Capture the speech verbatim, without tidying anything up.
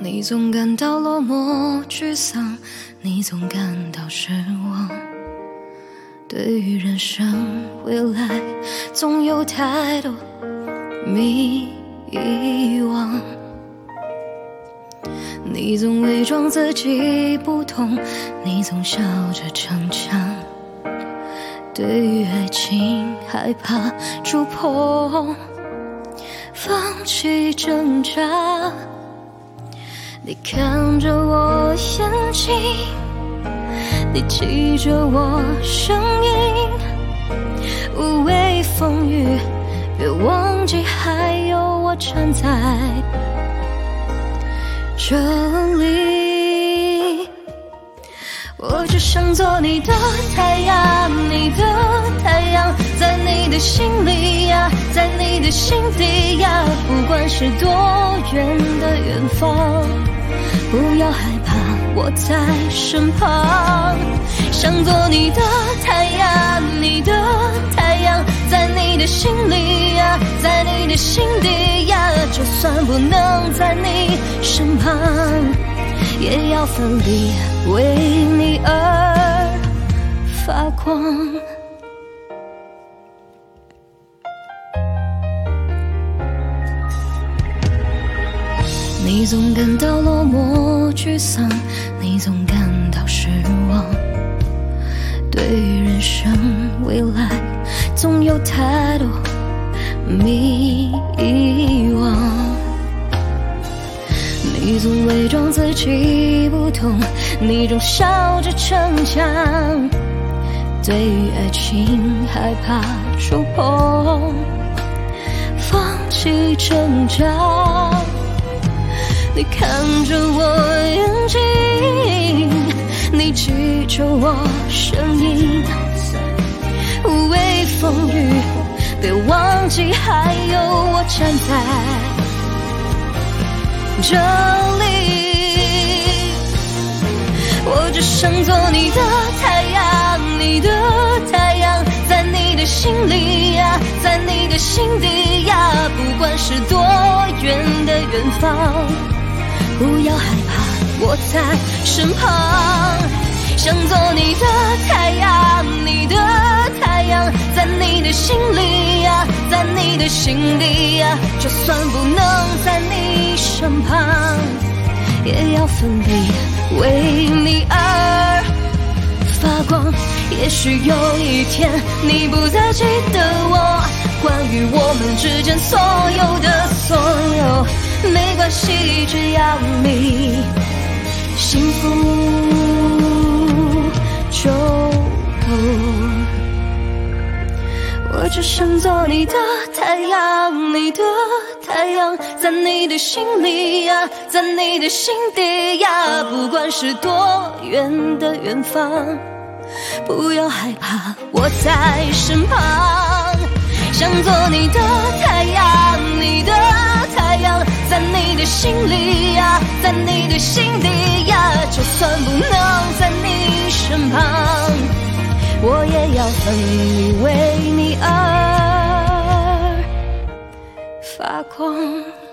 你总感到落寞沮丧，你总感到失望，对于人生未来总有太多迷惘，你总伪装自己不懂，你总笑着逞强，对于爱情害怕触碰，放弃挣扎。你看着我眼睛，你记着我声音，无畏风雨，别忘记还有我站在这里。我只想做你的太阳，你的太阳，在你的心里呀，在你的心底呀，不管是多远的远方，不要害怕，我在身旁。想做你的太阳，你的太阳，在你的心里呀，在你的心底呀，就算不能在你身旁，也要奋力为你而发光。你总感到落寞沮丧，你总感到失望，对于人生未来总有太多迷惘，你总伪装自己不懂，你总笑着逞强，对于爱情害怕触碰，放弃挣扎。你看着我眼睛，你记着我声音，无畏风雨，别忘记还有我站在这里。我只想做你的太阳，你的太阳，在你的心里呀，在你的心底呀，不管是多远的远方，不要害怕，我在身旁。想做你的太阳，你的太阳，在你的心里呀，在你的心底呀，就算不能在你身旁，也要奋力为你而发光。也许有一天你不再记得我，关于我们之间所有的所有，没关系，只要你幸福就够。我只想做你的太阳，你的太阳，在你的心里呀，在你的心底呀，不管是多远的远方，不要害怕，我在身旁。想做你的太阳，你的太阳，在你的心里呀，在你的心底呀，就算不能在你身旁，我也要奋力为你而发光。